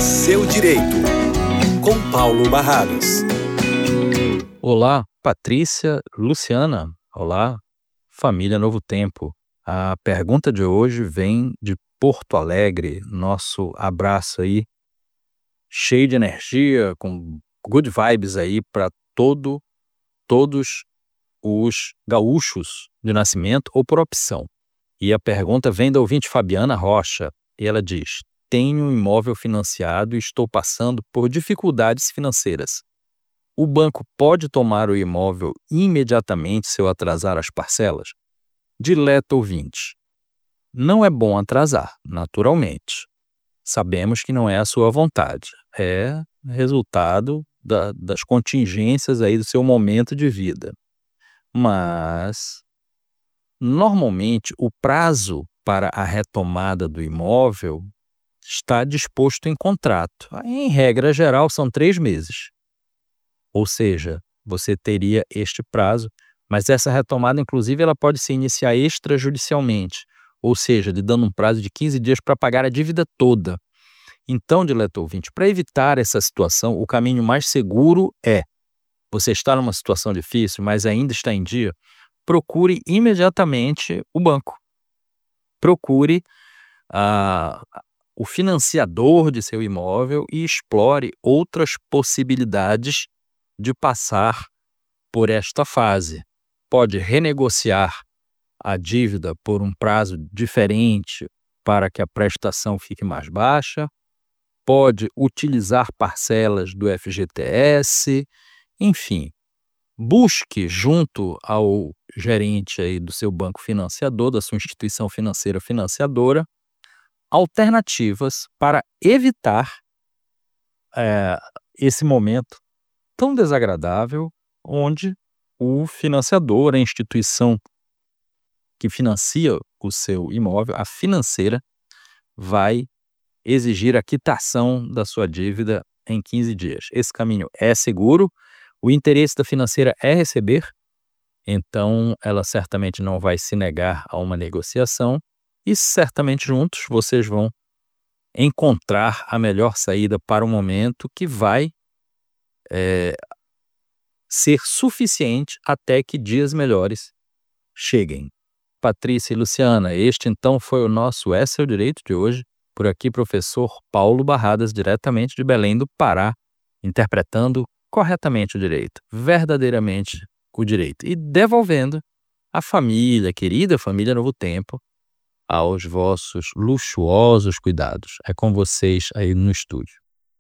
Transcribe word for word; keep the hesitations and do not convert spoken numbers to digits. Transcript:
Seu Direito, com Paulo Barradas. Olá, Patrícia, Luciana. Olá, família Novo Tempo. A pergunta de hoje vem de Porto Alegre. Nosso abraço aí, cheio de energia, com good vibes aí para todo, todos os gaúchos de nascimento ou por opção. E a pergunta vem da ouvinte Fabiana Rocha. E ela diz: tenho um imóvel financiado e estou passando por dificuldades financeiras. O banco pode tomar o imóvel imediatamente se eu atrasar as parcelas? Dileto ouvinte, não é bom atrasar, naturalmente. Sabemos que não é a sua vontade, é resultado da, das contingências aí do seu momento de vida. Mas, normalmente, o prazo para a retomada do imóvel está disposto em contrato. Em regra geral, são três meses. Ou seja, você teria este prazo, mas essa retomada, inclusive, ela pode se iniciar extrajudicialmente, ou seja, lhe dando um prazo de quinze dias para pagar a dívida toda. Então, dileto ouvinte, para evitar essa situação, o caminho mais seguro é: você está numa situação difícil, mas ainda está em dia, procure imediatamente o banco. Procure a o financiador de seu imóvel e explore outras possibilidades de passar por esta fase. Pode renegociar a dívida por um prazo diferente para que a prestação fique mais baixa, pode utilizar parcelas do F G T S, enfim, busque junto ao gerente aí do seu banco financiador, da sua instituição financeira financiadora, alternativas para evitar é, esse momento tão desagradável onde o financiador, a instituição que financia o seu imóvel, a financeira, vai exigir a quitação da sua dívida em quinze dias. Esse caminho é seguro, o interesse da financeira é receber, então ela certamente não vai se negar a uma negociação e certamente juntos vocês vão encontrar a melhor saída para o momento que vai é, ser suficiente até que dias melhores cheguem. Patrícia e Luciana, este então foi o nosso É Seu Direito de hoje. Por aqui, professor Paulo Barradas, diretamente de Belém do Pará, interpretando corretamente o direito, verdadeiramente o direito, e devolvendo a família, a querida família Novo Tempo, aos vossos luxuosos cuidados. É com vocês aí no estúdio.